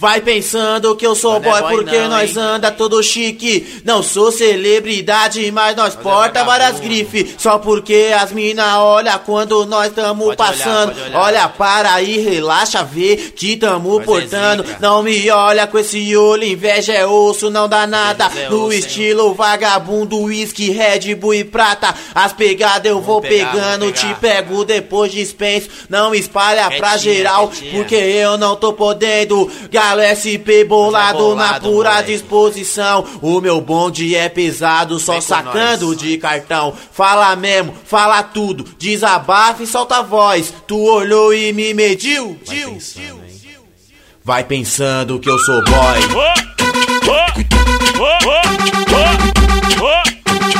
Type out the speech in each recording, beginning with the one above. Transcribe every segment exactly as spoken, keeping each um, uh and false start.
Vai pensando que eu sou boy, boy porque não, nós hein? Anda todo chique. Não sou celebridade, mas nós mas porta é várias grifes. Só porque as mina olha quando nós tamo pode passando olhar, olhar. Olha para aí, relaxa, vê que tamo mas portando é não me olha com esse olho, inveja é osso, não dá nada é No osso, estilo hein? Vagabundo, whisky, Red Bull e prata. As pegadas eu vou, vou pegar, pegando, vou te pego depois dispenso. Não espalha retinha, pra geral, retinha. Porque eu não tô podendo. Galo S P bolado, bolado na pura moleque. Disposição. O meu bonde é pesado, só Vem sacando de cartão. Fala mesmo, fala tudo, desabafa e solta a voz. Tu olhou e me mediu? Vai pensando, Vai pensando que eu sou boy. Oh, oh, oh, oh, oh, oh.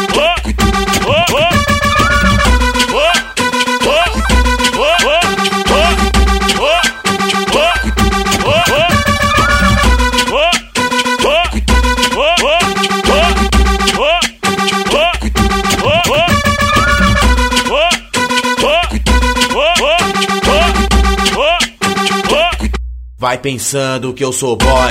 Vai pensando que eu sou boy.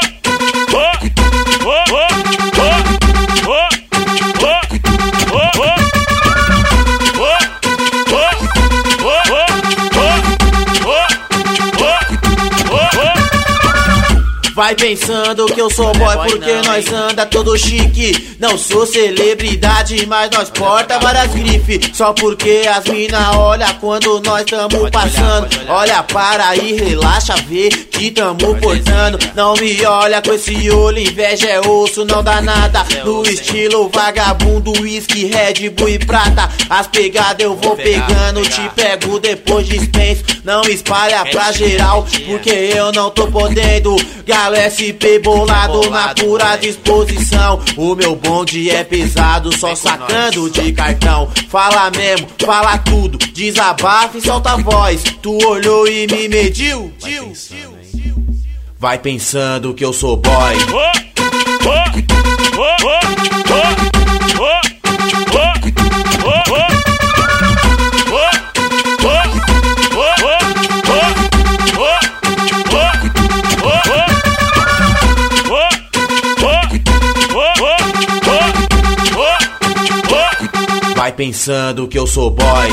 Vai pensando que eu sou boy porque nós anda todo chique. Não sou celebridade, mas nós porta várias grifes. Só porque as mina olha quando nós tamo passando. Olha para aí, relaxa, vê que tamo portando. Não me olha com esse olho, inveja é osso, não dá nada. No estilo vagabundo, whisky, Red Bull e prata. As pegadas eu vou pegando, te pego depois dispenso. Não espalha pra geral, porque eu não tô podendo. Galo S P bolado, bolado na pura moleque. Disposição. O meu bonde é pesado, só Vem sacando de cartão. Fala mesmo, fala tudo, desabafa e solta a voz. Tu olhou e me mediu? Vai pensando, Vai pensando que eu sou boy. Oh, oh, oh, oh, oh, oh. Vai pensando que eu sou boy.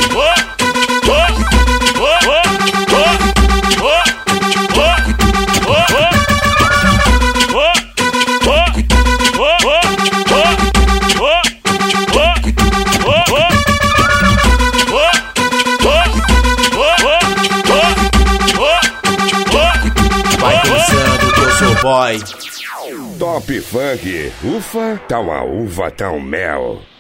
Vai pensando que eu sou boy. Top Funk, ufa, tá uma uva, tá um mel.